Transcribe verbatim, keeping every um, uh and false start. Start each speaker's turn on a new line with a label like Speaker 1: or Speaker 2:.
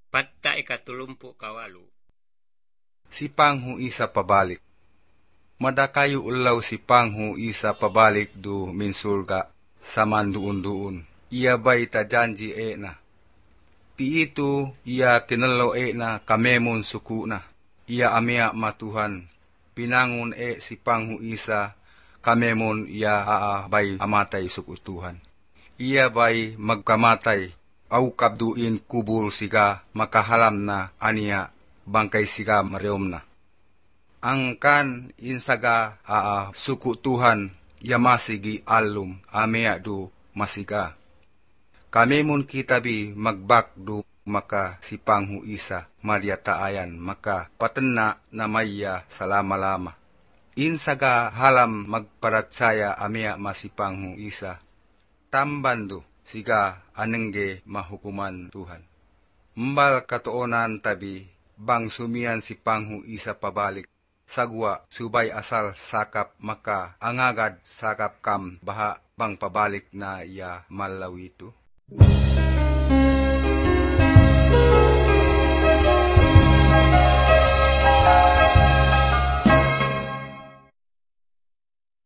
Speaker 1: Patta ikatulumpu kawalu.
Speaker 2: Si Panghu isa pabalik. Madakayo ulaw si Panghu isa pabalik do minsulga sa manduun-duun. Iya bay tajanji e na. Piito iya kinalaw e na kamemon suku na. Iya amia matuhan. Pinangun e si Panghu isa kamemon iya aabay amatay suku Tuhan. Iya bay magkamatay. Au kabduin kubul siga makahalam na aniya bangkay siga mariom na. Angkan insaga aa suku Tuhan yamasigi alum amea do masiga. Kami mun kitabi magbak do maka si Panghu isa mariataayan maka patenna na maya salama-lama. Insaga halam magparatsaya amea masipanghu isa. Tambando siga anengge mahukuman Tuhan. Mbal katoonan tabi bang sumian si Panghu isa pabalik. Sagwa subay asal sakap maka angagad sakap kam baha bang pabalik na iya malawito.